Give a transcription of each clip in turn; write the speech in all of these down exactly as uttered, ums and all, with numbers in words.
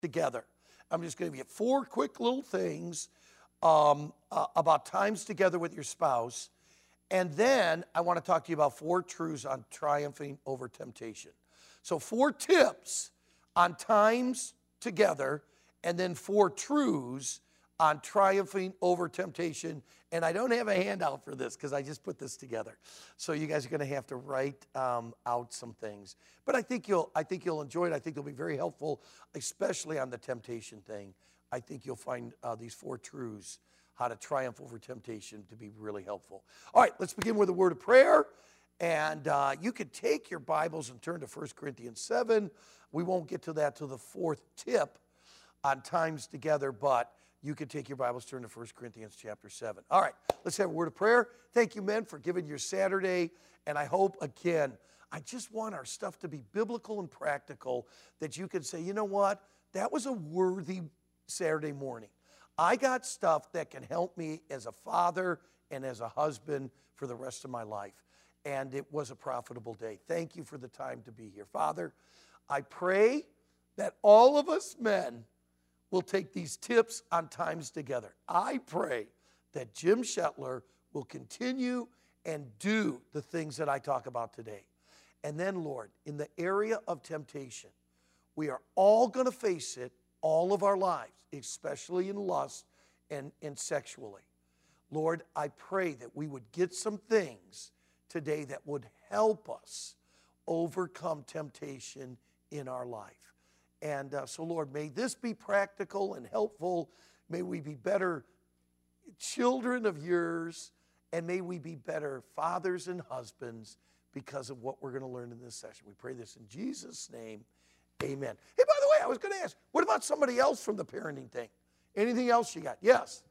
together. I'm just going to give you four quick little things um, uh, about times together with your spouse. And then I want to talk to you about four truths on triumphing over temptation. So four tips on times together, and then four truths on triumphing over temptation. And I don't have a handout for this because I just put this together. So you guys are going to have to write um, out some things. But I think you'll I think you'll enjoy it. I think it'll be very helpful, especially on the temptation thing. I think you'll find uh, these four truths, how to triumph over temptation, to be really helpful. All right, let's begin with a word of prayer. And uh, you could take your Bibles and turn to First Corinthians seven. We won't get to that till the fourth tip on times together, but you could take your Bibles, turn to First Corinthians chapter seven. All right, let's have a word of prayer. Thank you, men, for giving your Saturday. And I hope, again, I just want our stuff to be biblical and practical, that you can say, you know what, that was a worthy Saturday morning. I got stuff that can help me as a father and as a husband for the rest of my life. And it was a profitable day. Thank you for the time to be here. Father, I pray that all of us men will take these tips on times together. I pray that Jim Shetler will continue and do the things that I talk about today. And then, Lord, in the area of temptation, we are all going to face it all of our lives, especially in lust and, and sexually. Lord, I pray that we would get some things today that would help us overcome temptation in our life. And uh, so, Lord, may this be practical and helpful. May we be better children of yours, and may we be better fathers and husbands because of what we're going to learn in this session. We pray this in Jesus' name. Amen. Hey, by the way, I was going to ask, what about somebody else from the parenting thing? Anything else you got? Yes.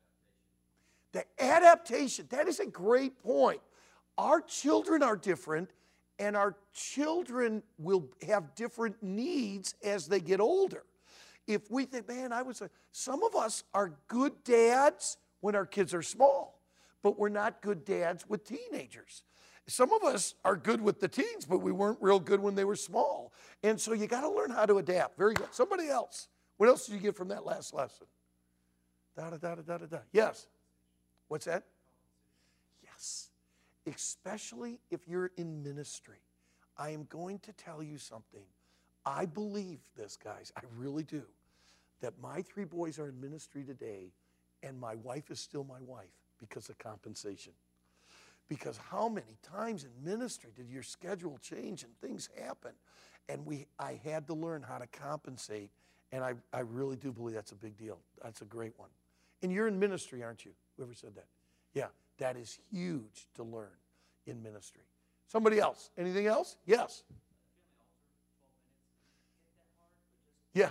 The adaptation. That is a great point. Our children are different, and our children will have different needs as they get older. If we think, man, I was a, some of us are good dads when our kids are small, but we're not good dads with teenagers. Some of us are good with the teens, but we weren't real good when they were small. And so you got to learn how to adapt. Very good. Somebody else. What else did you get from that last lesson? Da da da da da da. Yes. What's that? Yes. Especially if you're in ministry. I am going to tell you something. I believe this, guys. I really do. That my three boys are in ministry today, and my wife is still my wife because of compensation. Because how many times in ministry did your schedule change and things happen? And we, I had to learn how to compensate, and I, I really do believe that's a big deal. That's a great one. And you're in ministry, aren't you? Whoever said that? Yeah, that is huge to learn in ministry. Somebody else? Anything else? Yes. Yeah.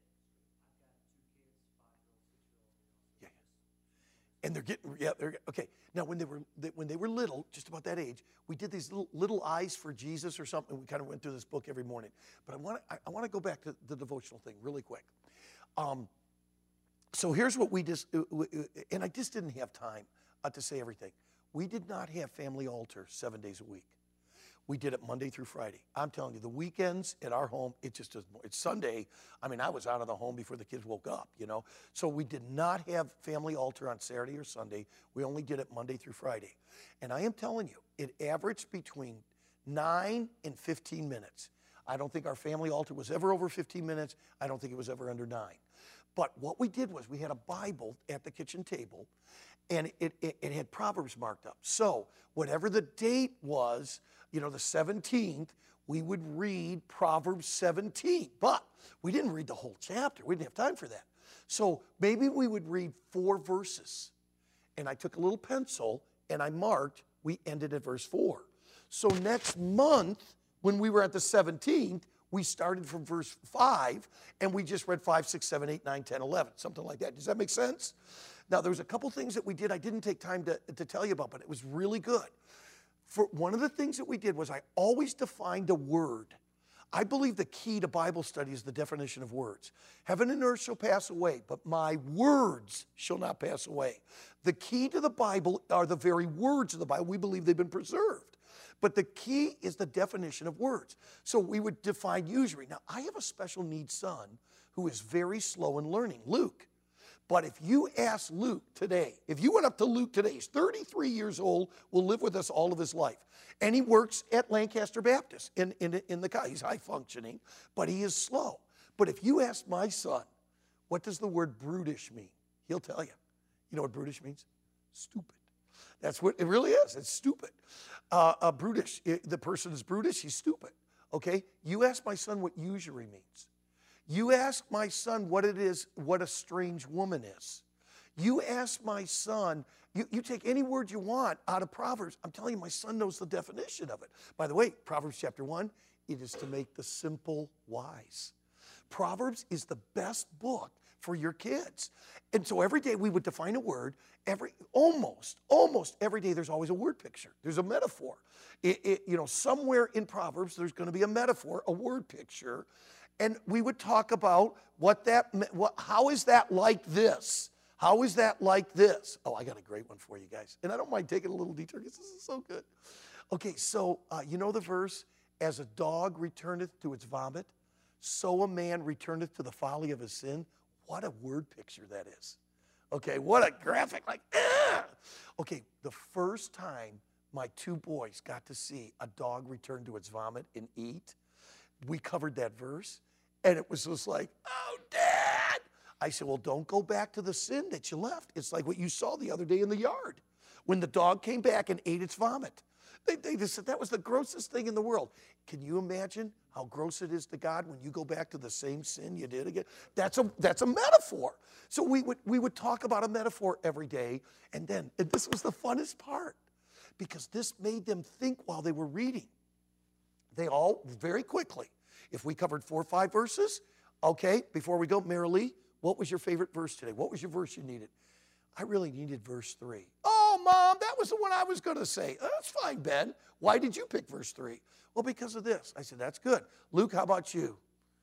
Yeah. And they're getting, yeah, they're, okay. Now, when they were when they were little, just about that age, we did these little, little eyes for Jesus or something. We kind of went through this book every morning. But I want to I, I want to go back to the devotional thing really quick. Um, so here's what we just, and I just didn't have time uh, to say everything. We did not have family altar seven days a week. We did it Monday through Friday. I'm telling you, the weekends at our home, it just doesn't, it's Sunday. I mean, I was out of the home before the kids woke up, you know. So we did not have family altar on Saturday or Sunday. We only did it Monday through Friday. And I am telling you, it averaged between nine and fifteen minutes. I don't think our family altar was ever over fifteen minutes. I don't think it was ever under nine. But what we did was we had a Bible at the kitchen table, and it, it, it had Proverbs marked up. So whatever the date was, you know, the seventeenth, we would read Proverbs seventeen. But we didn't read the whole chapter. We didn't have time for that. So maybe we would read four verses. And I took a little pencil and I marked, we ended at verse four. So next month, when we were at the seventeenth, we started from verse five, and we just read five, six, seven, eight, nine, ten, eleven, something like that. Does that make sense? Now, there was a couple things that we did I didn't take time to, to tell you about, but it was really good. For one of the things that we did was I always defined a word. I believe the key to Bible study is the definition of words. Heaven and earth shall pass away, but my words shall not pass away. The key to the Bible are the very words of the Bible. We believe they've been preserved. But the key is the definition of words. So we would define usury. Now, I have a special needs son who is very slow in learning, Luke. But if you ask Luke today, if you went up to Luke today, he's thirty-three years old, will live with us all of his life. And he works at Lancaster Baptist in, in, in the car. He's high functioning, but he is slow. But if you ask my son, what does the word brutish mean? He'll tell you. You know what brutish means? Stupid. That's what it really is. It's stupid. Uh, uh, brutish, it, the person is brutish, he's stupid. Okay? You ask my son what usury means. You ask my son what it is, what a strange woman is. You ask my son, you, you take any word you want out of Proverbs. I'm telling you, my son knows the definition of it. By the way, Proverbs chapter one, it is to make the simple wise. Proverbs is the best book for your kids. And so every day we would define a word. Every almost, almost every day there's always a word picture. There's a metaphor. It, it, you know, somewhere in Proverbs there's going to be a metaphor, a word picture. And we would talk about what that, what, how is that like this? How is that like this? Oh, I got a great one for you guys. And I don't mind taking a little detour because this is so good. Okay, so uh, you know the verse, as a dog returneth to its vomit, so a man returneth to the folly of his sin. What a word picture that is. Okay, what a graphic, like, ah! Okay, the first time my two boys got to see a dog return to its vomit and eat, we covered that verse, and it was just like, oh, Dad. I said, well, don't go back to the sin that you left. It's like what you saw the other day in the yard when the dog came back and ate its vomit. They, they just said that was the grossest thing in the world. Can you imagine how gross it is to God when you go back to the same sin you did again? That's a, that's a metaphor. So we would, we would talk about a metaphor every day, and then, and this was the funnest part, because this made them think while they were reading. They all, very quickly, if we covered four or five verses, okay, before we go, Marilee, what was your favorite verse today? What was your verse you needed? I really needed verse three. Oh, Mom, that was the one I was going to say. Oh, that's fine, Ben. Why did you pick verse three? Well, because of this. I said, that's good. Luke, how about you?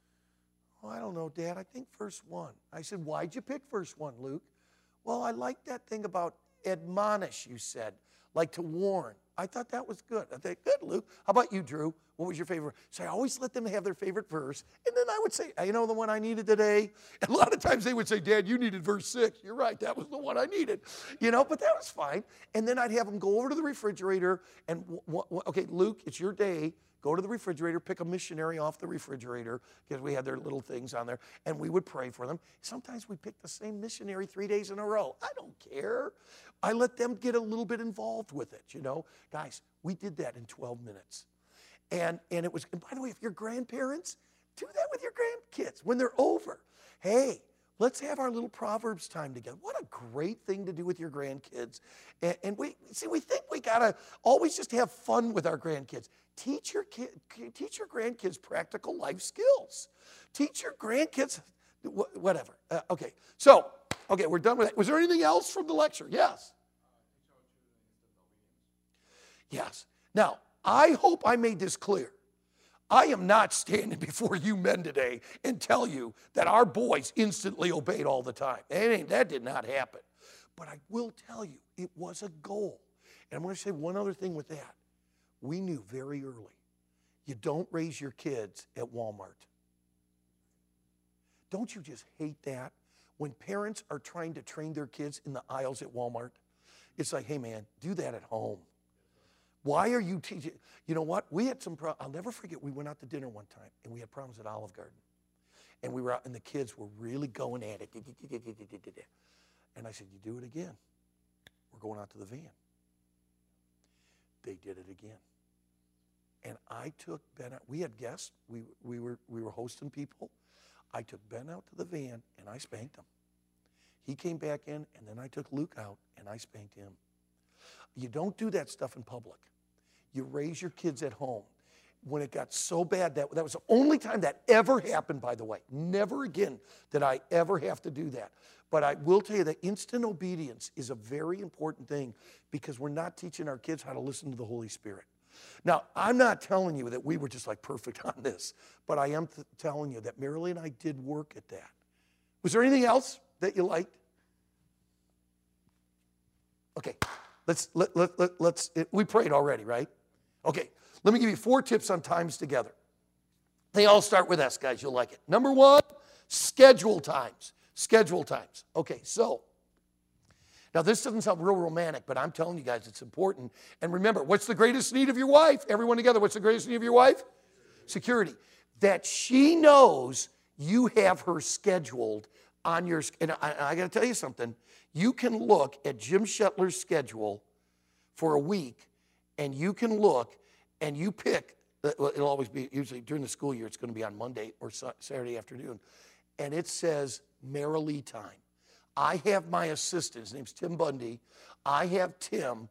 Oh, I don't know, Dad. I think verse one. I said, why'd you pick verse one, Luke? Well, I like that thing about admonish, you said, like to warn. I thought that was good. I think, good, Luke. How about you, Drew? What was your favorite? So I always let them have their favorite verse. And then I would say, you know the one I needed today? And a lot of times they would say, Dad, you needed verse six. You're right. That was the one I needed. You know, but that was fine. And then I'd have them go over to the refrigerator and, w- w- okay, Luke, it's your day. Go to the refrigerator, pick a missionary off the refrigerator, because we had their little things on there, and we would pray for them. Sometimes we pick the same missionary three days in a row. I don't care. I let them get a little bit involved with it, you know. Guys, we did that in twelve minutes. And, and it was, and by the way, if you're grandparents, do that with your grandkids when they're over. Hey, let's have our little Proverbs time together. What a great thing to do with your grandkids. And, and we see, we think we gotta always just have fun with our grandkids. Teach your kid, teach your grandkids practical life skills. Teach your grandkids, whatever. Uh, okay, so, okay, we're done with that. Was there anything else from the lecture? Yes. Yes. Now, I hope I made this clear. I am not standing before you men today and tell you that our boys instantly obeyed all the time. That, ain't, that did not happen. But I will tell you, it was a goal. And I'm going to say one other thing with that. We knew very early, you don't raise your kids at Walmart. Don't you just hate that? When parents are trying to train their kids in the aisles at Walmart, it's like, hey man, do that at home. Why are you teaching? You know what? We had some problems. I'll never forget, we went out to dinner one time, and we had problems at Olive Garden. And we were out, and the kids were really going at it. And I said, you do it again. We're going out to the van. They did it again. And I took Ben out. We had guests. We, we, were, we were hosting people. I took Ben out to the van, and I spanked him. He came back in, and then I took Luke out, and I spanked him. You don't do that stuff in public. You raise your kids at home. When it got so bad, that, that was the only time that ever happened, by the way. Never again did I ever have to do that. But I will tell you that instant obedience is a very important thing, because we're not teaching our kids how to listen to the Holy Spirit. Now, I'm not telling you that we were just like perfect on this, but I am th- telling you that Marilee and I did work at that. Was there anything else that you liked? Okay, let's, let, let, let, let's, it, we prayed already, right? Okay, let me give you four tips on times together. They all start with S, guys, you'll like it. Number one, Schedule times. Schedule times. Okay, so now this doesn't sound real romantic, but I'm telling you guys it's important. And remember, what's the greatest need of your wife? Everyone together, what's the greatest need of your wife? Security. That she knows you have her scheduled on your, and I, I got to tell you something. You can look at Jim Shetler's schedule for a week, and you can look and you pick, it'll always be, usually during the school year, it's going to be on Monday or Saturday afternoon, and it says Marilee time. I have my assistant, his name's Tim Bundy, I have Tim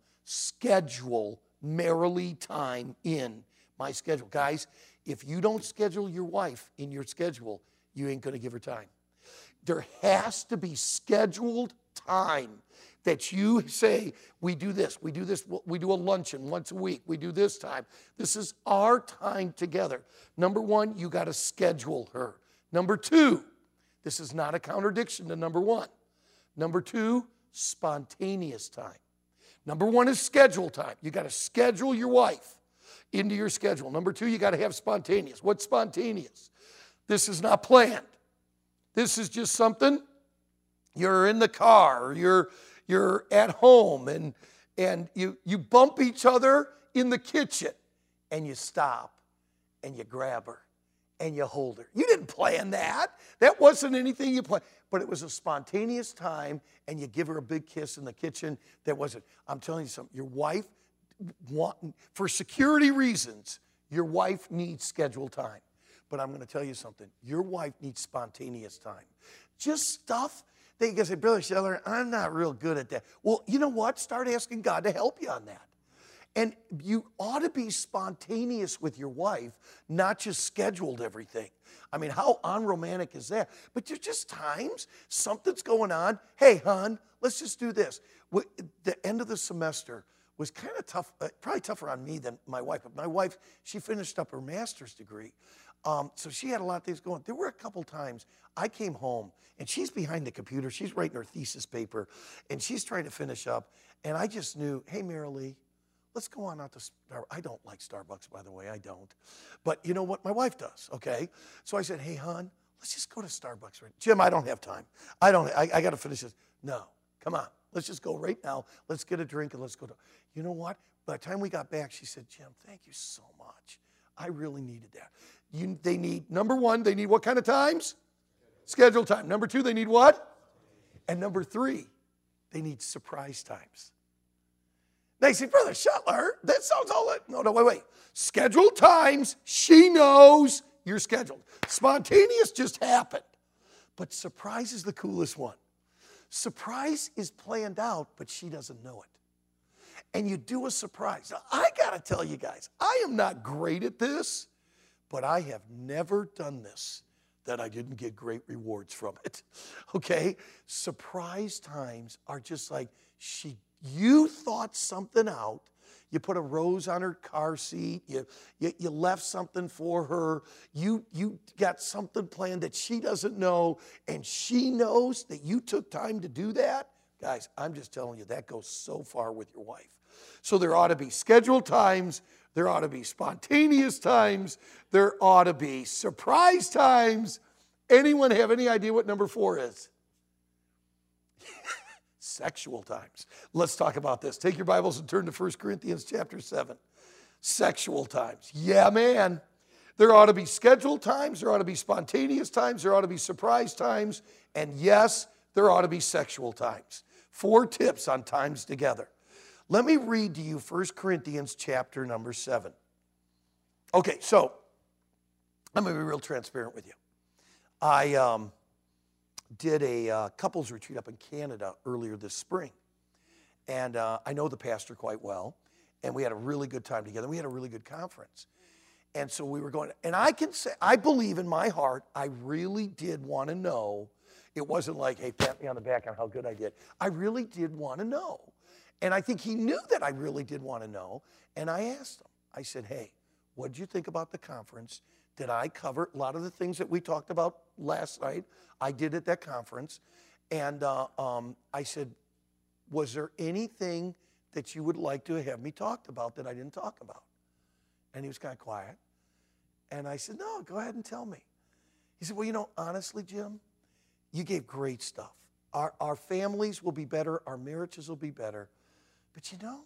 schedule Marilee time in my schedule. Guys, if you don't schedule your wife in your schedule, you ain't going to give her time. There has to be scheduled time that you say, we do this, we do this, we do a luncheon once a week, we do this time. This is our time together. Number one, you got to schedule her. Number two, this is not a contradiction to number one. Number two, spontaneous time. Number one is schedule time. You got to schedule your wife into your schedule. Number two, you got to have spontaneous. What's spontaneous? This is not planned. This is just something, you're in the car, or you're, you're at home, and, and you, you bump each other in the kitchen, and you stop, and you grab her, and you hold her. You didn't plan that. That wasn't anything you planned. But it was a spontaneous time, and you give her a big kiss in the kitchen. That wasn't. I'm telling you something. Your wife, want, for security reasons, your wife needs scheduled time. But I'm going to tell you something. Your wife needs spontaneous time. Just stuff that you can say, Brother Shetler, I'm not real good at that. Well, you know what? Start asking God to help you on that. And you ought to be spontaneous with your wife, not just scheduled everything. I mean, how unromantic is that? But there's just times something's going on. Hey, hon, let's just do this. The end of the semester was kind of tough, probably tougher on me than my wife. But my wife, she finished up her master's degree. Um, so she had a lot of things going. There were a couple times I came home, and she's behind the computer. She's writing her thesis paper, and she's trying to finish up. And I just knew, hey, Marilee, let's go on out to Starbucks. I don't like Starbucks, by the way. I don't. But you know what? My wife does, okay? So I said, hey, hon, let's just go to Starbucks. Right? Jim, I don't have time. I don't. I, I got to finish this. No, come on. Let's just go right now. Let's get a drink, and let's go to. You know what? By the time we got back, she said, Jim, thank you so much. I really needed that. You, they need, number one, they need what kind of times? Scheduled time. Number two, they need what? And number three, they need surprise times. They say, Brother Shetler, that sounds all that. No, no, wait, wait. Scheduled times, she knows you're scheduled. Spontaneous just happened. But surprise is the coolest one. Surprise is planned out, but she doesn't know it. And you do a surprise. Now, I got to tell you guys, I am not great at this, but I have never done this that I didn't get great rewards from it. Okay? Surprise times are just like, she, you thought something out. You put a rose on her car seat. You, you, you left something for her. You, you got something planned that she doesn't know, and she knows that you took time to do that. Guys, I'm just telling you, that goes so far with your wife. So there ought to be scheduled times. There ought to be spontaneous times. There ought to be surprise times. Anyone have any idea what number four is? Sexual times. Let's talk about this. Take your Bibles and turn to First Corinthians chapter seven. Sexual times. Yeah, man. There ought to be scheduled times. There ought to be spontaneous times. There ought to be surprise times. And yes, there ought to be sexual times. Four tips on times together. Let me read to you First Corinthians chapter number seven. Okay, so I'm going to be real transparent with you. I um, did a uh, couples retreat up in Canada earlier this spring. And uh, I know the pastor quite well. And we had a really good time together. We had a really good conference. And so we were going, and I can say, I believe in my heart, I really did want to know. It wasn't like, hey, pat me on the back on how good I did. I really did want to know. And I think he knew that I really did want to know. And I asked him, I said, hey, what did you think about the conference? Did I cover a lot of the things that we talked about last night? I did at that conference. And uh, um, I said, was there anything that you would like to have me talked about that I didn't talk about? And he was kind of quiet. And I said, no, go ahead and tell me. He said, well, you know, honestly, Jim, you gave great stuff. Our, our families will be better. Our marriages will be better. But you know,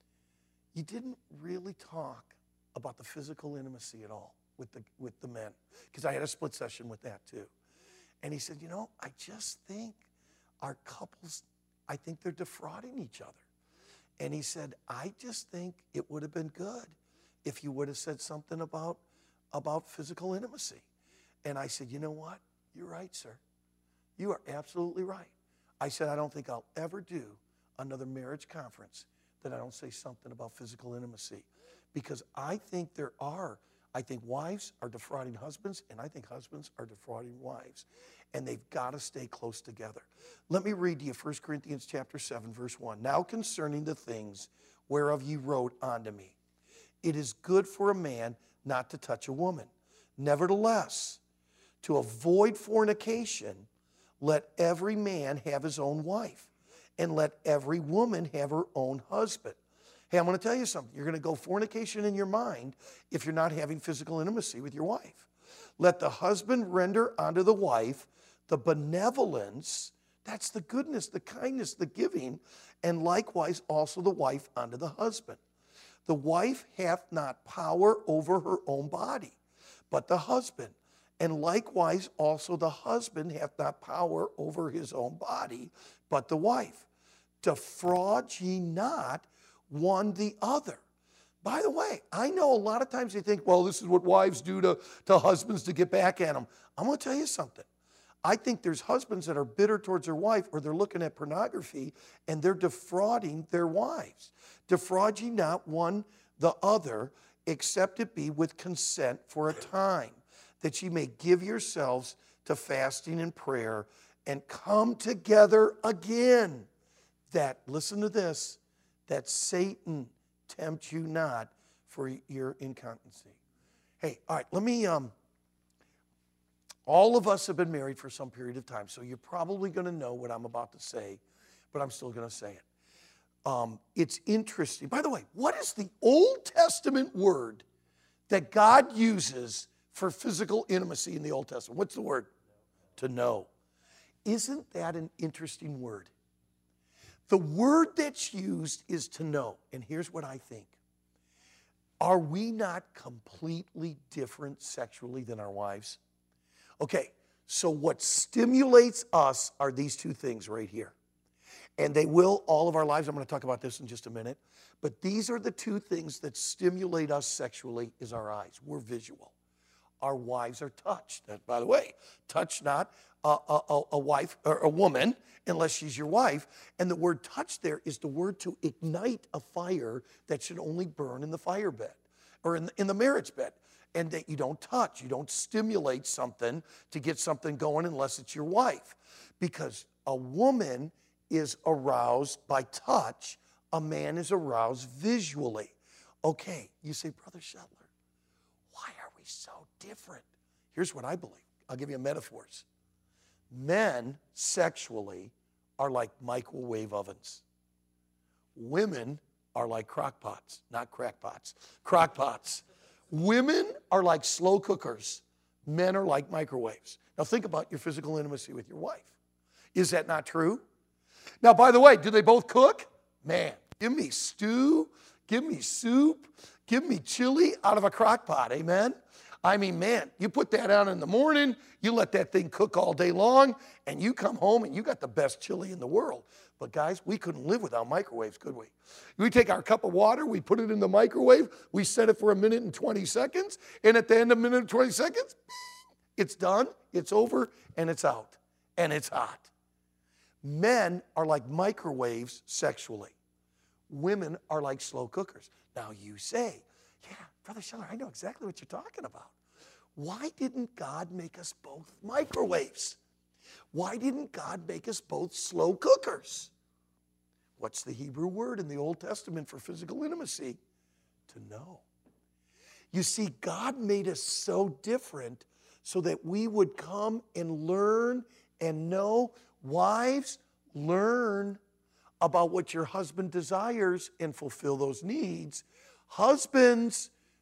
you didn't really talk about the physical intimacy at all with the, with the men. Because I had a split session with that too. And he said, you know, I just think our couples, I think they're defrauding each other. And he said, I just think it would have been good if you would have said something about, about physical intimacy. And I said, you know what? You're right, sir. You are absolutely right. I said, I don't think I'll ever do another marriage conference that I don't say something about physical intimacy. Because I think there are, I think wives are defrauding husbands, and I think husbands are defrauding wives. And they've got to stay close together. Let me read to you First Corinthians chapter seven, verse one. Now concerning the things whereof ye wrote unto me, it is good for a man not to touch a woman. Nevertheless, to avoid fornication, let every man have his own wife, and let every woman have her own husband. Hey, I'm going to tell you something. You're going to go fornication in your mind if you're not having physical intimacy with your wife. Let the husband render unto the wife the benevolence, that's the goodness, the kindness, the giving, and likewise also the wife unto the husband. The wife hath not power over her own body, but the husband. And likewise also the husband hath not power over his own body, but the wife. Defraud ye not one the other. By the way, I know a lot of times they think, well, this is what wives do to, to husbands to get back at them. I'm going to tell you something. I think there's husbands that are bitter towards their wife, or they're looking at pornography and they're defrauding their wives. Defraud ye not one the other, except it be with consent for a time, that ye may give yourselves to fasting and prayer and come together again. That, listen to this, that Satan tempt you not for your incontinency. Hey, all right, let me, um, all of us have been married for some period of time, so you're probably going to know what I'm about to say, but I'm still going to say it. Um, it's interesting. By the way, what is the Old Testament word that God uses for physical intimacy in the Old Testament? What's the word? To know. Isn't that an interesting word? The word that's used is to know. And here's what I think. Are we not completely different sexually than our wives? Okay, so what stimulates us are these two things right here. And they will all of our lives. I'm going to talk about this in just a minute. But these are the two things that stimulate us sexually is our eyes. We're visual. Our wives are touch. That, by the way, touch not a, a, a wife or a woman unless she's your wife. And the word touch there is the word to ignite a fire that should only burn in the fire bed or in the, in the marriage bed. And that you don't touch. You don't stimulate something to get something going unless it's your wife. Because a woman is aroused by touch. A man is aroused visually. Okay, you say, Brother Shetler, why are we so different? Here's what I believe. I'll give you metaphors. Men sexually are like microwave ovens. Women are like crock pots, not crackpots, crock pots. Women are like slow cookers. Men are like microwaves. Now think about your physical intimacy with your wife. Is that not true? Now, by the way, do they both cook? Man, give me stew, give me soup, give me chili out of a crock pot, amen? I mean, man, you put that out in the morning, you let that thing cook all day long, and you come home and you got the best chili in the world. But guys, we couldn't live without microwaves, could we? We take our cup of water, we put it in the microwave, we set it for a minute and twenty seconds, and at the end of a minute and twenty seconds, it's done, it's over, and it's out, and it's hot. Men are like microwaves sexually. Women are like slow cookers. Now you say, yeah, Brother Scheller, I know exactly what you're talking about. Why didn't God make us both microwaves? Why didn't God make us both slow cookers? What's the Hebrew word in the Old Testament for physical intimacy? To know. You see, God made us so different so that we would come and learn and know. Wives, learn about what your husband desires and fulfill those needs. Husbands,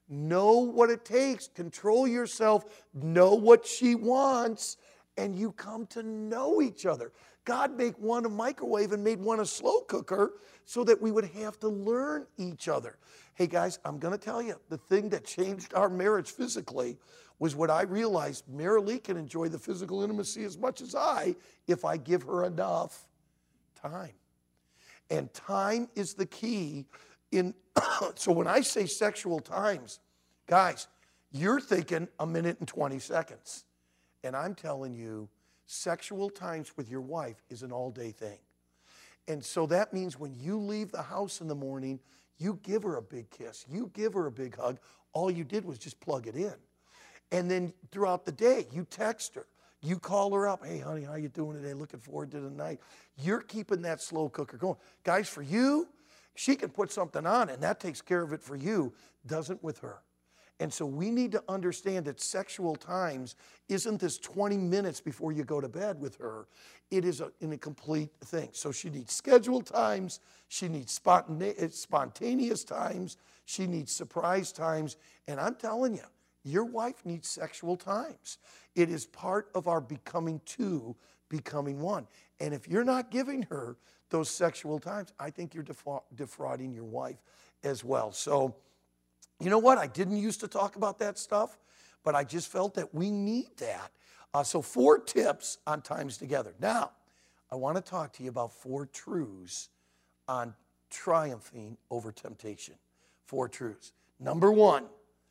Know what it takes. Control yourself. Know what she wants. And you come to know each other. God made one a microwave and made one a slow cooker so that we would have to learn each other. Hey guys, I'm going to tell you, the thing that changed our marriage physically was when I realized Marilee can enjoy the physical intimacy as much as I if I give her enough time. And time is the key. In so when I say sexual times, guys, you're thinking a minute and twenty seconds. And I'm telling you, sexual times with your wife is an all-day thing. And so that means when you leave the house in the morning, you give her a big kiss. You give her a big hug. All you did was just plug it in. And then throughout the day, you text her. You call her up. Hey, honey, how you doing today? Looking forward to the night. You're keeping that slow cooker going. Guys, for you, she can put something on, and that takes care of it for you. Doesn't with her. And so we need to understand that sexual times isn't this twenty minutes before you go to bed with her. It is a, in a complete thing. So she needs scheduled times. She needs spontane- spontaneous times. She needs surprise times. And I'm telling you, your wife needs sexual times. It is part of our becoming two, becoming one. And if you're not giving her those sexual times, I think you're defra- defrauding your wife as well. So, you know what? I didn't used to talk about that stuff, but I just felt that we need that. Uh, so four tips on times together. Now, I want to talk to you about four truths on triumphing over temptation. Four truths. Number one,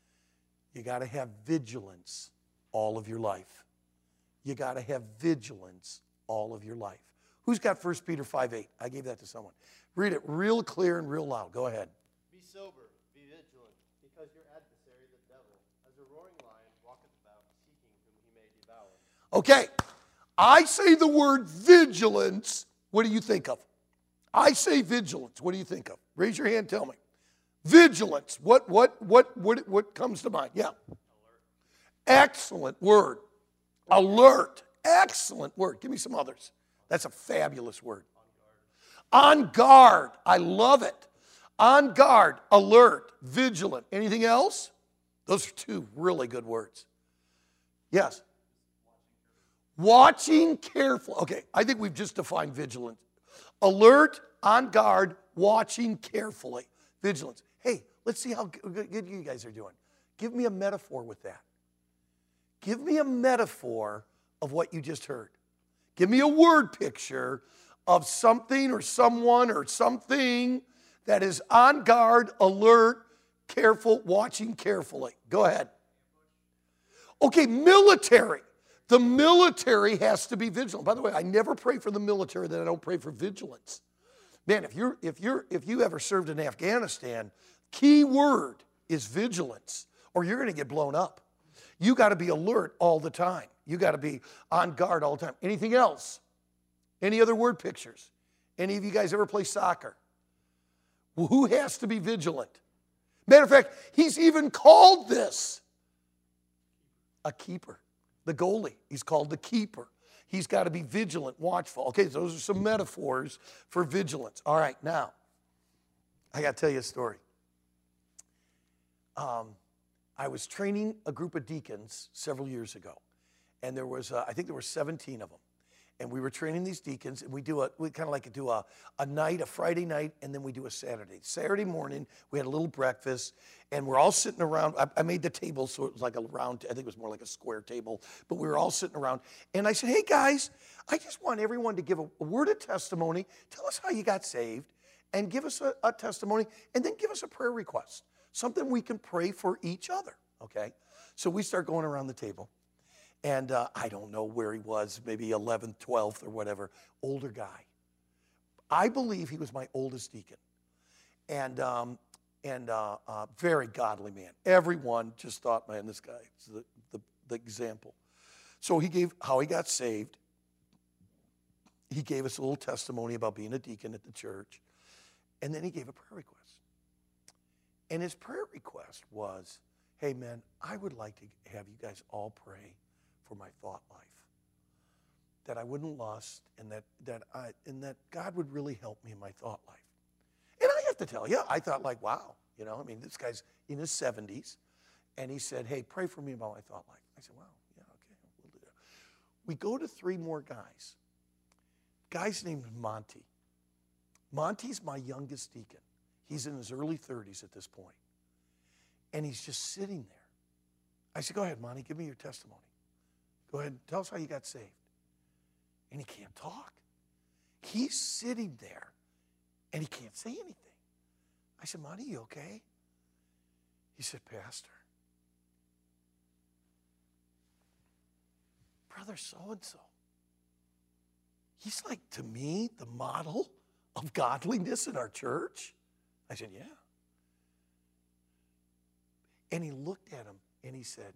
you got to have vigilance all of your life. You got to have vigilance all of your life. Who's got First Peter five eight? I gave that to someone. Read it real clear and real loud. Go ahead. Be sober, be vigilant, because your adversary, the devil, as a roaring lion, walketh about, seeking whom he may devour. Okay, I say the word vigilance. What do you think of? I say vigilance. What do you think of? Raise your hand, tell me. Vigilance. What what what what what comes to mind? Yeah. Alert. Excellent word. Alert. Excellent word. Give me some others. That's a fabulous word. On guard. On guard. I love it. On guard, alert, vigilant. Anything else? Those are two really good words. Yes. Watching carefully. Okay, I think we've just defined vigilance. Alert, on guard, watching carefully. Vigilance. Hey, let's see how good you guys are doing. Give me a metaphor with that. Give me a metaphor of what you just heard. Give me a word picture of something or someone or something that is on guard, alert, careful, watching carefully. Go ahead. Okay, military. The military has to be vigilant. By the way, I never pray for the military that I don't pray for vigilance. Man, if you're if you're if you ever served in Afghanistan, key word is vigilance, or you're going to get blown up. You got to be alert all the time. You got to be on guard all the time. Anything else? Any other word pictures? Any of you guys ever play soccer? Well, who has to be vigilant? Matter of fact, he's even called this a keeper. The goalie, he's called the keeper. He's got to be vigilant, watchful. Okay, those are some metaphors for vigilance. All right, now, I got to tell you a story. Um, I was training a group of deacons several years ago, and there was, uh, I think there were seventeen of them. And we were training these deacons, and we do a, we kind of like to do a, a night, a Friday night, and then we do a Saturday. Saturday morning, we had a little breakfast, and we're all sitting around. I, I made the table so it was like a round, I think it was more like a square table, but we were all sitting around. And I said, hey guys, I just want everyone to give a, a word of testimony. Tell us how you got saved, and give us a, a testimony, and then give us a prayer request, something we can pray for each other, okay? So we start going around the table. And uh, I don't know where he was, maybe eleventh, twelfth or whatever, older guy. I believe he was my oldest deacon. And um, and uh, uh, very godly man. Everyone just thought, man, this guy is the, the, the example. So he gave how he got saved. He gave us a little testimony about being a deacon at the church. And then he gave a prayer request. And his prayer request was, hey, man, I would like to have you guys all pray for my thought life, that I wouldn't lust, and that that I and that God would really help me in my thought life. And I have to tell you, I thought like, wow, You know, I mean, this guy's in his seventies, and he said, hey, pray for me about my thought life. I said, wow, yeah, okay, we'll do that. We go to three more guys. Guy's named Monty. Monty's my youngest deacon. He's in his early thirties at this point. And he's just sitting there. I said, go ahead, Monty, give me your testimony. Go ahead, tell us how you got saved. And he can't talk. He's sitting there, and he can't say anything. I said, Monty, you okay? He said, Pastor, brother so-and-so, he's like, to me, the model of godliness in our church. I said, yeah. And he looked at him, and he said,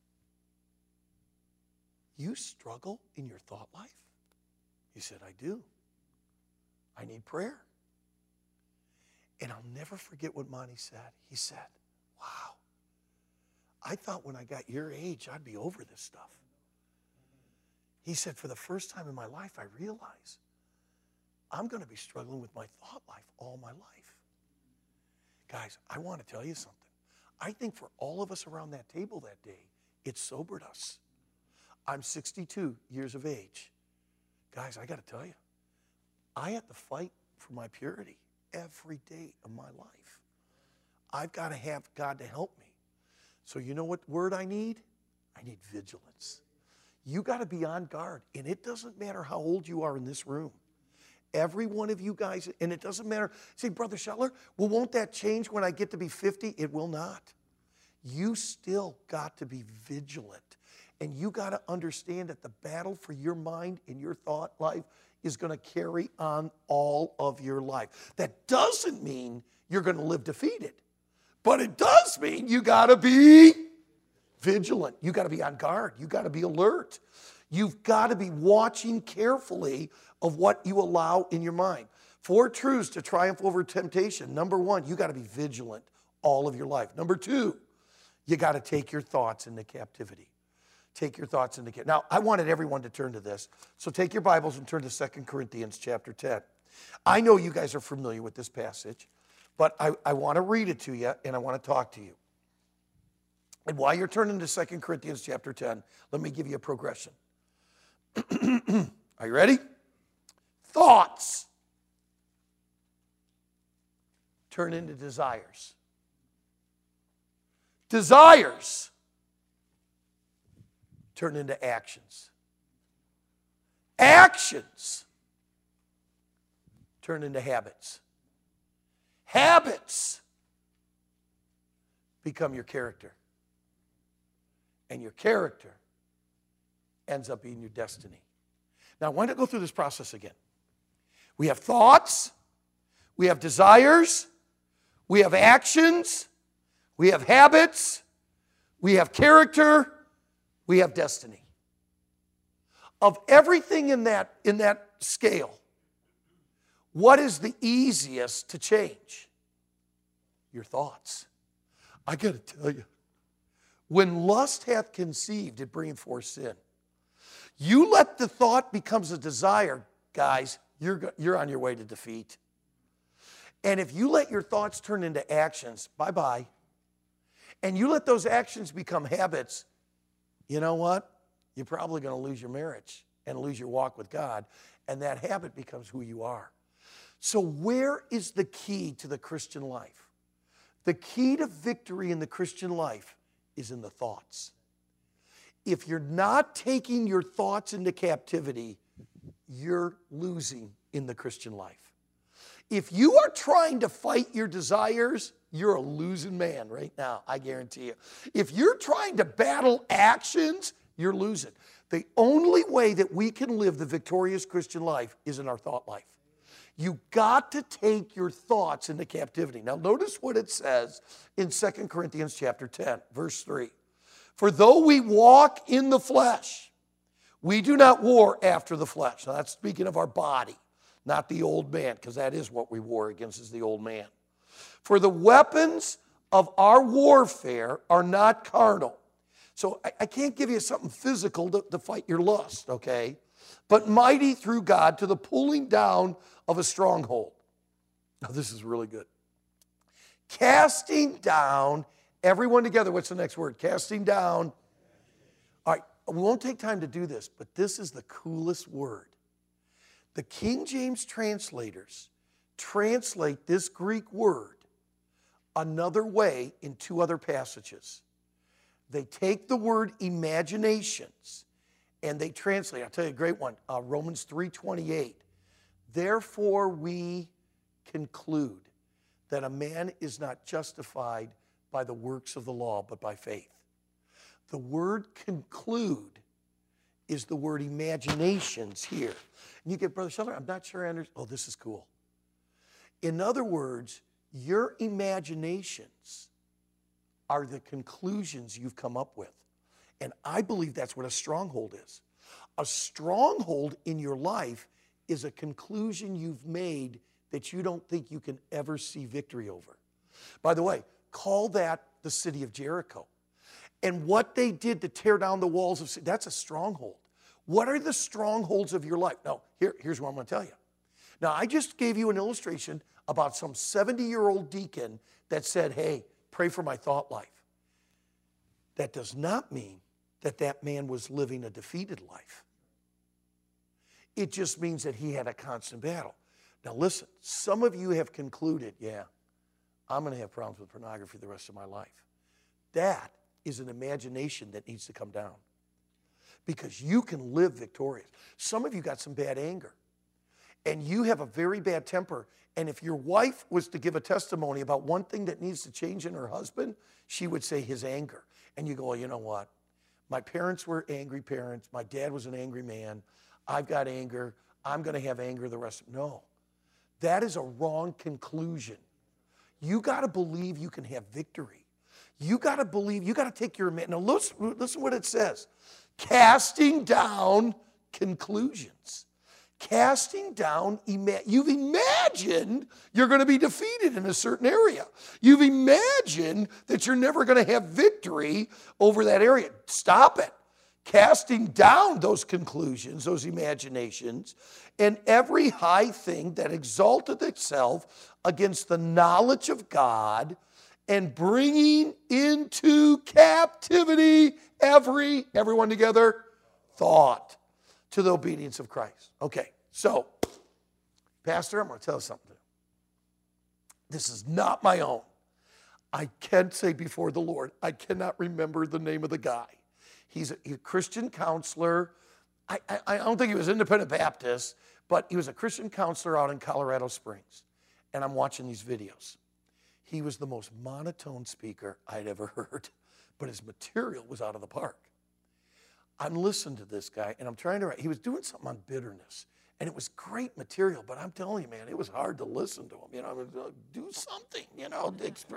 you struggle in your thought life? He said, I do. I need prayer. And I'll never forget what Monty said. He said, wow, I thought when I got your age, I'd be over this stuff. He said, for the first time in my life, I realize I'm going to be struggling with my thought life all my life. Guys, I want to tell you something. I think for all of us around that table that day, it sobered us. I'm sixty-two years of age. Guys, I got to tell you, I have to fight for my purity every day of my life. I've got to have God to help me. So you know what word I need? I need vigilance. You got to be on guard. And it doesn't matter how old you are in this room. Every one of you guys, and it doesn't matter. Say, Brother Shetler, well, won't that change when I get to be fifty? It will not. You still got to be vigilant. And you got to understand that the battle for your mind and your thought life is going to carry on all of your life. That doesn't mean you're going to live defeated. But it does mean you got to be vigilant. You got to be on guard. You got to be alert. You've got to be watching carefully of what you allow in your mind. Four truths to triumph over temptation. Number one, you got to be vigilant all of your life. Number two, you got to take your thoughts into captivity. Take your thoughts into captivity. Now, I wanted everyone to turn to this. So take your Bibles and turn to Second Corinthians chapter ten. I know you guys are familiar with this passage, but I, I want to read it to you, and I want to talk to you. And while you're turning to Second Corinthians chapter ten, let me give you a progression. Are you ready? Thoughts turn into desires. Desires turn into actions. Actions turn into habits. Habits become your character. And your character ends up being your destiny. Now, I want to go through this process again. We have thoughts, we have desires, we have actions, we have habits, we have character, we have destiny. Of everything in that, in that scale, what is the easiest to change? Your thoughts. I got to tell you, when lust hath conceived, it bringeth forth sin. You let the thought becomes a desire, guys, you're, you're on your way to defeat. And if you let your thoughts turn into actions, bye-bye. And you let those actions become habits, you know what? You're probably going to lose your marriage and lose your walk with God. And that habit becomes who you are. So where is the key to the Christian life? The key to victory in the Christian life is in the thoughts. If you're not taking your thoughts into captivity, you're losing in the Christian life. If you are trying to fight your desires, you're a losing man right now, I guarantee you. If you're trying to battle actions, you're losing. The only way that we can live the victorious Christian life is in our thought life. You got to take your thoughts into captivity. Now notice what it says in Second Corinthians chapter ten, verse three. For though we walk in the flesh, we do not war after the flesh. Now that's speaking of our body, not the old man, because that is what we war against, is the old man. For the weapons of our warfare are not carnal. So I, I can't give you something physical to, to fight your lust, okay? But mighty through God to the pulling down of a stronghold. Now this is really good. Casting down, everyone together, what's the next word? Casting down. All right, we won't take time to do this, but this is the coolest word. The King James translators translate this Greek word another way in two other passages. They take the word imaginations and they translate. I'll tell you a great one, uh, Romans three twenty-eight. Therefore we conclude that a man is not justified by the works of the law, but by faith. The word conclude is the word imaginations here. And you get, Brother Sheldon, I'm not sure I understand. Oh, this is cool. In other words, your imaginations are the conclusions you've come up with. And I believe that's what a stronghold is. A stronghold in your life is a conclusion you've made that you don't think you can ever see victory over. By the way, call that the city of Jericho. And what they did to tear down the walls of, that's a stronghold. What are the strongholds of your life? Now, here, here's what I'm going to tell you. Now, I just gave you an illustration about some seventy-year-old deacon that said, hey, pray for my thought life. That does not mean that that man was living a defeated life. It just means that he had a constant battle. Now listen, some of you have concluded, yeah, I'm going to have problems with pornography the rest of my life. That is an imagination that needs to come down. Because you can live victorious. Some of you got some bad anger. And you have a very bad temper. And if your wife was to give a testimony about one thing that needs to change in her husband, she would say his anger. And you go, well, you know what? My parents were angry parents. My dad was an angry man. I've got anger. I'm going to have anger the rest of No. That is a wrong conclusion. You got to believe you can have victory. You got to believe, you got to take your, now listen, listen what it says. Casting down conclusions. Casting down, you've imagined you're going to be defeated in a certain area. You've imagined that you're never going to have victory over that area. Stop it. Casting down those conclusions, those imaginations, and every high thing that exalted itself against the knowledge of God, and bringing into captivity every, everyone together, thought to the obedience of Christ. Okay, so, Pastor, I'm going to tell you something. This is not my own. I can say before the Lord, I cannot remember the name of the guy. He's a, he's a Christian counselor. I, I, I don't think he was independent Baptist, but he was a Christian counselor out in Colorado Springs. And I'm watching these videos. He was the most monotone speaker I'd ever heard, but his material was out of the park. I'm listening to this guy, and I'm trying to write. He was doing something on bitterness, and it was great material, but I'm telling you, man, it was hard to listen to him. You know, do something, you know.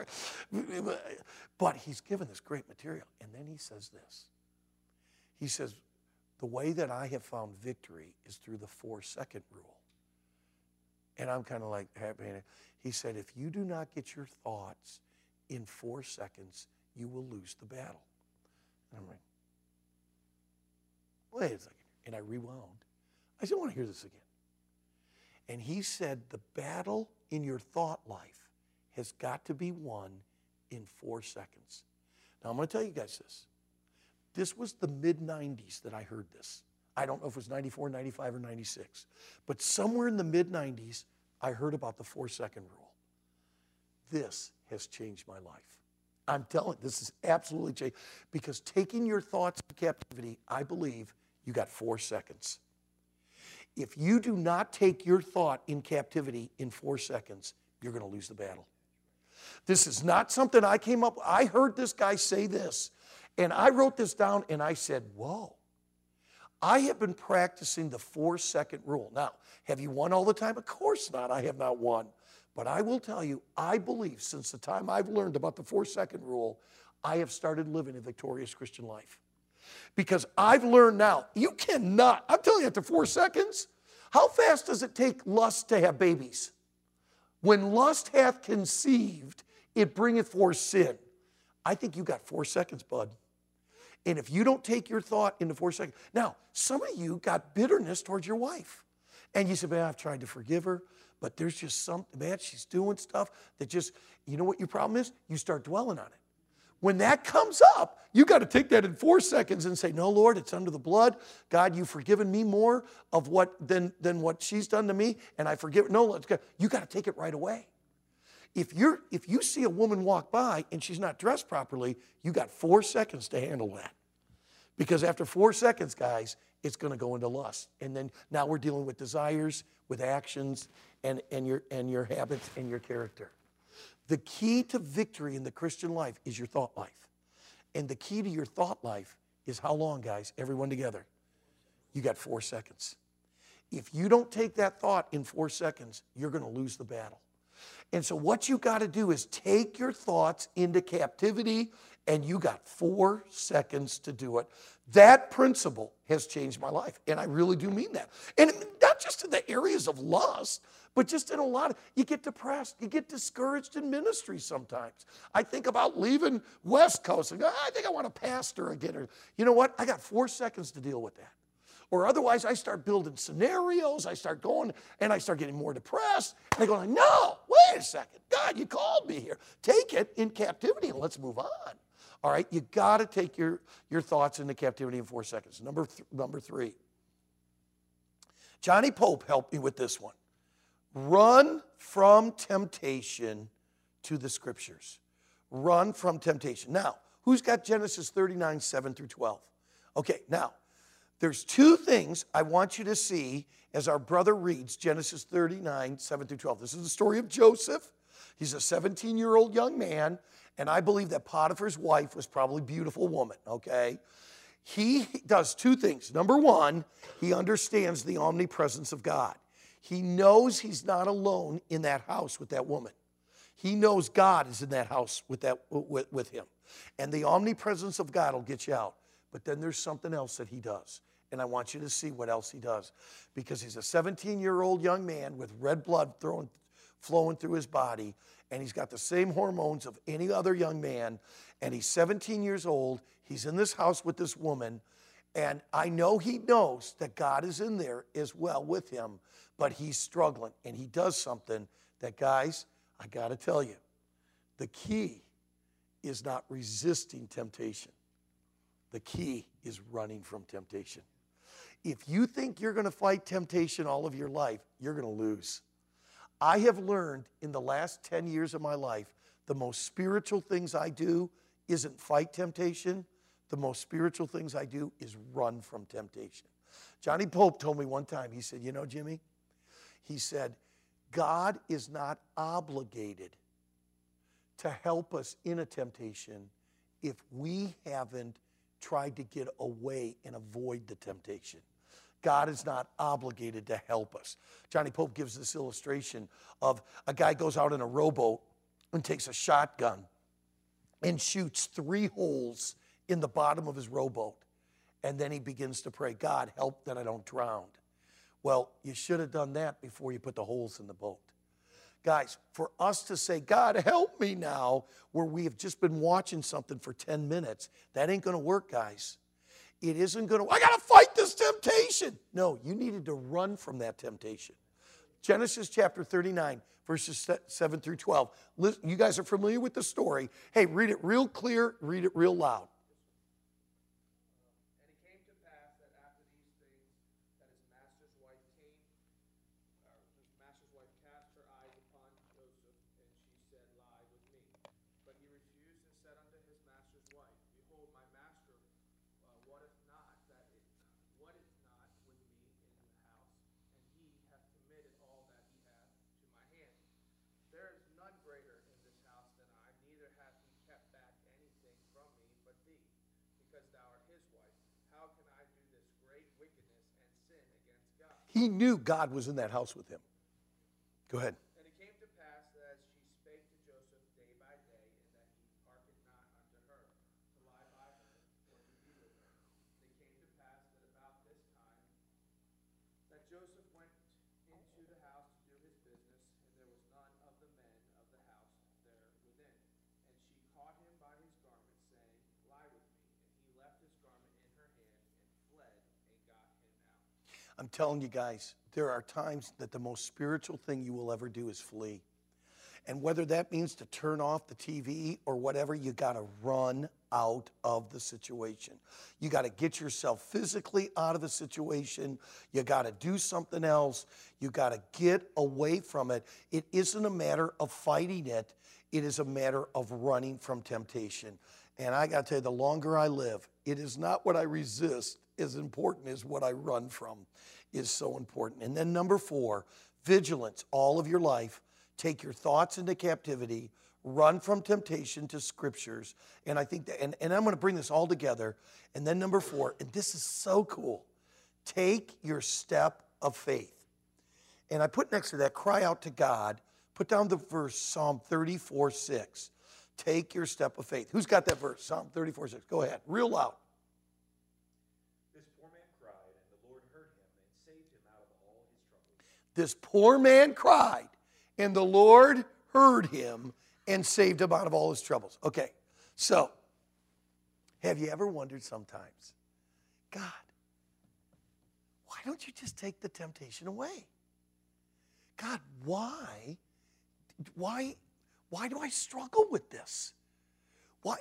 But he's given this great material, and then he says this. He says, the way that I have found victory is through the four-second rule. And I'm kind of like, he said, if you do not get your thoughts in four seconds, you will lose the battle. And I'm like, wait a second. And I rewound. I said, I want to hear this again. And he said, the battle in your thought life has got to be won in four seconds. Now, I'm going to tell you guys this. This was the mid nineties that I heard this. I don't know if it was ninety-four, ninety-five, or ninety-six. But somewhere in the mid nineties, I heard about the four-second rule. This has changed my life. I'm telling you, this is absolutely changed. Because taking your thoughts into captivity, I believe you got four seconds. If you do not take your thought in captivity in four seconds, you're going to lose the battle. This is not something I came up with. I heard this guy say this, and I wrote this down, and I said, whoa. I have been practicing the four-second rule. Now, have you won all the time? Of course not. I have not won. But I will tell you, I believe since the time I've learned about the four-second rule, I have started living a victorious Christian life. Because I've learned now, you cannot, I'm telling you, after four seconds, how fast does it take lust to have babies? When lust hath conceived, it bringeth forth sin. I think you got four seconds, bud. And if you don't take your thought into four seconds. Now, some of you got bitterness towards your wife. And you say, man, I've tried to forgive her, but there's just something, man, she's doing stuff that just, you know what your problem is? You start dwelling on it. When that comes up, you got to take that in four seconds and say, no, Lord, it's under the blood. God, you've forgiven me more of what than, than what she's done to me, and I forgive. No, let's go. You got to take it right away. If you're if you see a woman walk by and she's not dressed properly, you got four seconds to handle that. Because after four seconds, guys, it's going to go into lust. And then now we're dealing with desires, with actions, and, and, your, and your habits and your character. The key to victory in the Christian life is your thought life. And the key to your thought life is how long, guys? Everyone together. You got four seconds. If you don't take that thought in four seconds, you're going to lose the battle. And so what you got to do is take your thoughts into captivity, and you got four seconds to do it. That principle has changed my life, and I really do mean that. And not just in the areas of lust, but just in a lot of, you get depressed, you get discouraged in ministry sometimes. I think about leaving West Coast, and I think I want to pastor again. Or, you know what? I got four seconds to deal with that. Or otherwise, I start building scenarios, I start going, and I start getting more depressed. And I go, like, no, wait a second. God, you called me here. Take it in captivity and let's move on. All right, you got to take your, your thoughts into captivity in four seconds. Number, th- number three. Johnny Pope helped me with this one. Run from temptation to the Scriptures. Run from temptation. Now, who's got Genesis thirty-nine, seven through twelve? Okay, now, there's two things I want you to see as our brother reads Genesis thirty-nine, seven through twelve. This is the story of Joseph. He's a seventeen-year-old young man, and I believe that Potiphar's wife was probably a beautiful woman, okay? He does two things. Number one, he understands the omnipresence of God. He knows he's not alone in that house with that woman. He knows God is in that house with, that, with, with him. And the omnipresence of God will get you out. But then there's something else that he does. And I want you to see what else he does. Because he's a seventeen-year-old young man with red blood throwing, flowing through his body. And he's got the same hormones of any other young man. And he's seventeen years old. He's in this house with this woman. And I know he knows that God is in there as well with him. But he's struggling. And he does something that, guys, I got to tell you, the key is not resisting temptation. The key is running from temptation. If you think you're going to fight temptation all of your life, you're going to lose. I have learned in the last ten years of my life, the most spiritual things I do isn't fight temptation. The most spiritual things I do is run from temptation. Johnny Pope told me one time, he said, you know, Jimmy, he said, God is not obligated to help us in a temptation if we haven't tried to get away and avoid the temptation. God is not obligated to help us. Johnny Pope gives this illustration of a guy goes out in a rowboat and takes a shotgun and shoots three holes in the bottom of his rowboat. And then he begins to pray, God, help that I don't drown. Well, you should have done that before you put the holes in the boat. Guys, for us to say, God, help me now, where we have just been watching something for ten minutes, that ain't going to work, guys. It isn't going to, I got to fight this temptation. No, you needed to run from that temptation. Genesis chapter thirty-nine, verses seven through twelve. Listen, you guys are familiar with the story. Hey, read it real clear, read it real loud. He knew God was in that house with him. Go ahead. And it came to pass that as she spake to Joseph day by day, and that he hearkened not unto her, to lie by her, or to be with her. And it came to pass that about this time, that Joseph went into the house to do his business, and there was none of the men of the house there within. And she caught him by his garment, saying, Lie with me. And he left his garment in her hand, and fled, and got him out. I'm telling you guys, there are times that the most spiritual thing you will ever do is flee. And whether that means to turn off the T V or whatever, you got to run out of the situation. You got to get yourself physically out of the situation. You got to do something else. You got to get away from it. It isn't a matter of fighting it. It is a matter of running from temptation. And I got to tell you, the longer I live, it is not what I resist as important as what I run from is so important. And then number four, vigilance all of your life. Take your thoughts into captivity, run from temptation to scriptures. And I think that, and, and I'm going to bring this all together. And then number four, and this is so cool, take your step of faith. And I put next to that, cry out to God. Put down the verse, Psalm thirty-four six. Take your step of faith. Who's got that verse? Psalm thirty-four six. Go ahead, real loud. This poor man cried, and the Lord heard him and saved him out of all his troubles. This poor man cried, and the Lord heard him and saved him out of all his troubles. Okay, so have you ever wondered sometimes, God, why don't you just take the temptation away? God, why, why, why do I struggle with this? Why,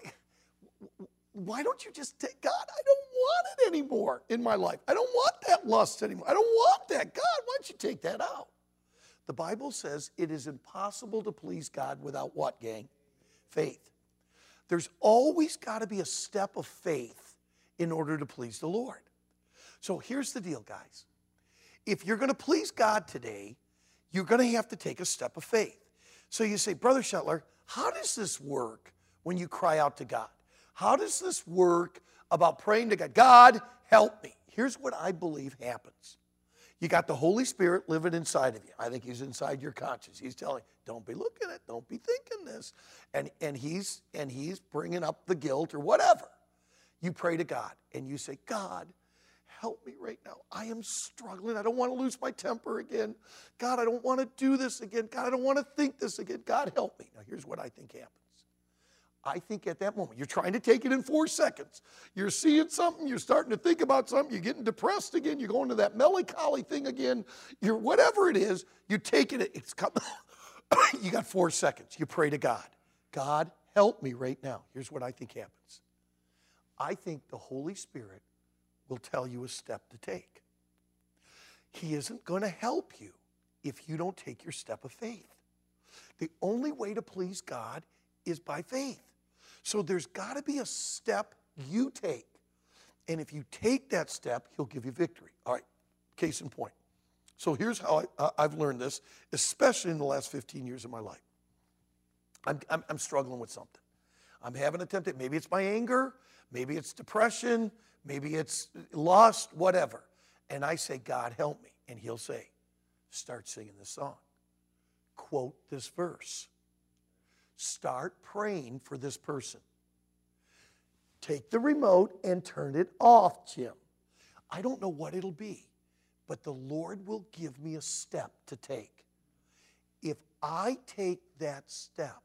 why don't you just take, God, I don't want it anymore in my life. I don't want that lust anymore. I don't want that. God, why don't you take that out? The Bible says it is impossible to please God without what, gang? Faith. There's always got to be a step of faith in order to please the Lord. So here's the deal, guys. If you're going to please God today, you're going to have to take a step of faith. So you say, Brother Shetler, how does this work when you cry out to God? How does this work about praying to God? God, help me. Here's what I believe happens. You got the Holy Spirit living inside of you. I think he's inside your conscience. He's telling you, don't be looking at it. Don't be thinking this. And, and, he's, and he's bringing up the guilt or whatever. You pray to God and you say, God, help me right now. I am struggling. I don't want to lose my temper again. God, I don't want to do this again. God, I don't want to think this again. God, help me. Now, here's what I think happens. I think at that moment, you're trying to take it in four seconds. You're seeing something. You're starting to think about something. You're getting depressed again. You're going to that melancholy thing again. You're whatever it is, you're taking it. It's coming. You got four seconds. You pray to God. God, help me right now. Here's what I think happens. I think the Holy Spirit will tell you a step to take. He isn't going to help you if you don't take your step of faith. The only way to please God is by faith. So there's got to be a step you take. And if you take that step, he'll give you victory. All right, case in point. So here's how I, uh, I've learned this, especially in the last fifteen years of my life. I'm, I'm, I'm struggling with something. I'm having a temptation. Maybe it's my anger. Maybe it's depression. Maybe it's lust, whatever. And I say, God, help me. And he'll say, start singing this song. Quote this verse. Start praying for this person. Take the remote and turn it off, Jim. I don't know what it'll be, but the Lord will give me a step to take. If I take that step,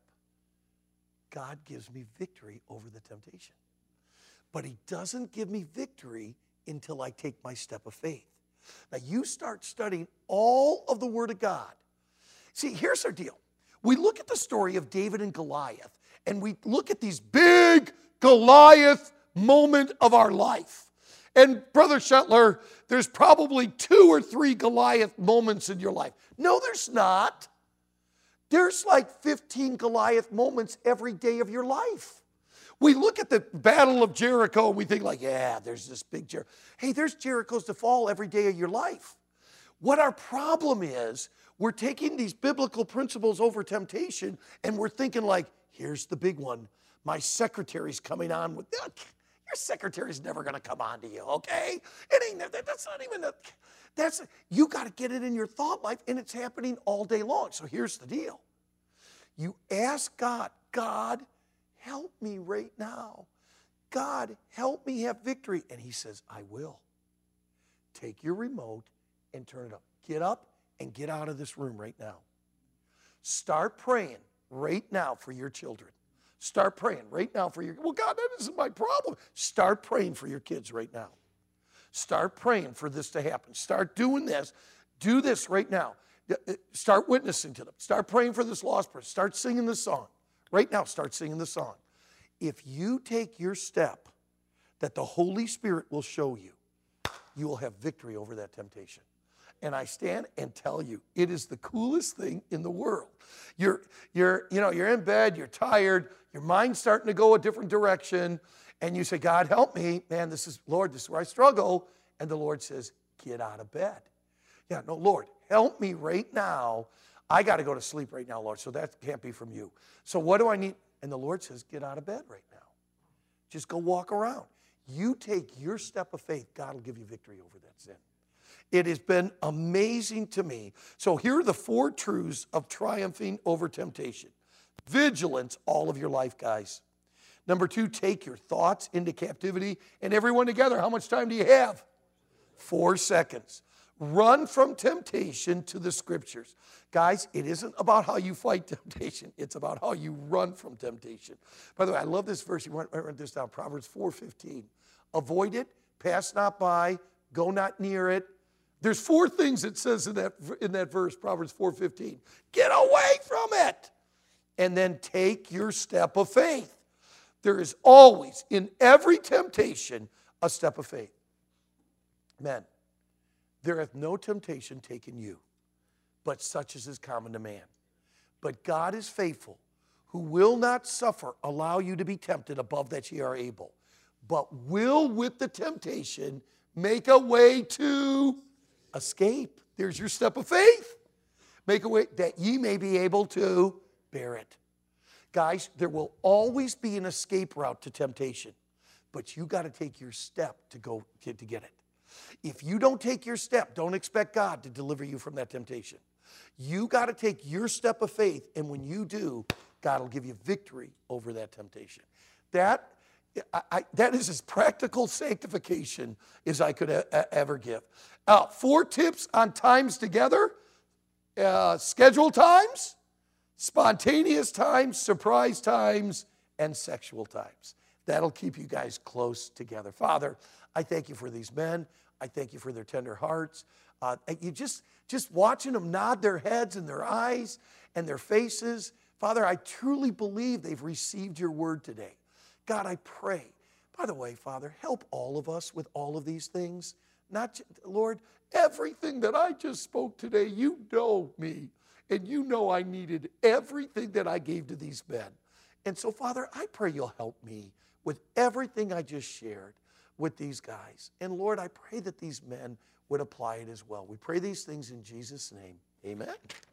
God gives me victory over the temptation. But he doesn't give me victory until I take my step of faith. Now, you start studying all of the Word of God. See, here's our deal. We look at the story of David and Goliath, and we look at these big Goliath moment of our life. And Brother Shetler, there's probably two or three Goliath moments in your life. No, there's not. There's like fifteen Goliath moments every day of your life. We look at the Battle of Jericho and we think like, yeah, there's this big Jericho. Hey, there's Jerichos to fall every day of your life. What our problem is, we're taking these biblical principles over temptation and we're thinking like, here's the big one. My secretary's coming on with, your secretary's never going to come on to you, okay? It ain't, that's not even, a, that's, you got to get it in your thought life and it's happening all day long. So here's the deal. You ask God, God, help me right now. God, help me have victory. And he says, I will. Take your remote and turn it up. Get up and get out of this room right now. Start praying right now for your children. Start praying right now for your, well, God, that isn't my problem. Start praying for your kids right now. Start praying for this to happen. Start doing this. Do this right now. Start witnessing to them. Start praying for this lost person. Start singing the song. Right now, start singing the song. If you take your step that the Holy Spirit will show you, you will have victory over that temptation. And I stand and tell you, it is the coolest thing in the world. You're, you're, you know, you're in bed, you're tired, your mind's starting to go a different direction, and you say, God, help me. Man, this is, Lord, this is where I struggle. And the Lord says, get out of bed. Yeah, no, Lord, help me right now. I got to go to sleep right now, Lord, so that can't be from you. So what do I need? And the Lord says, get out of bed right now. Just go walk around. You take your step of faith, God will give you victory over that sin. It has been amazing to me. So here are the four truths of triumphing over temptation. Vigilance all of your life, guys. Number two, take your thoughts into captivity. And everyone together, how much time do you have? Four seconds. Run from temptation to the Scriptures. Guys, it isn't about how you fight temptation. It's about how you run from temptation. By the way, I love this verse. You want to write this down. Proverbs four fifteen. Avoid it, pass not by, go not near it. There's four things it says in that, in that verse, Proverbs four fifteen. Get away from it. And then take your step of faith. There is always, in every temptation, a step of faith. Men, there hath no temptation taken you, but such as is common to man. But God is faithful, who will not suffer, allow you to be tempted above that ye are able, but will with the temptation make a way to escape. There's your step of faith. Make a way that ye may be able to bear it. Guys, there will always be an escape route to temptation, but you got to take your step to go to, to get it. If you don't take your step, don't expect God to deliver you from that temptation. You got to take your step of faith, and when you do, God will give you victory over that temptation. That, I, I, that is as practical sanctification as I could a, a, ever give. Uh, four tips on times together. Uh, schedule times, spontaneous times, surprise times, and sexual times. That'll keep you guys close together. Father, I thank you for these men. I thank you for their tender hearts. Uh, you just, just watching them nod their heads and their eyes and their faces. Father, I truly believe they've received your word today. God, I pray. By the way, Father, help all of us with all of these things. Not, Lord, everything that I just spoke today, you know me. And you know I needed everything that I gave to these men. And so, Father, I pray you'll help me with everything I just shared with these guys. And Lord, I pray that these men would apply it as well. We pray these things in Jesus' name. Amen.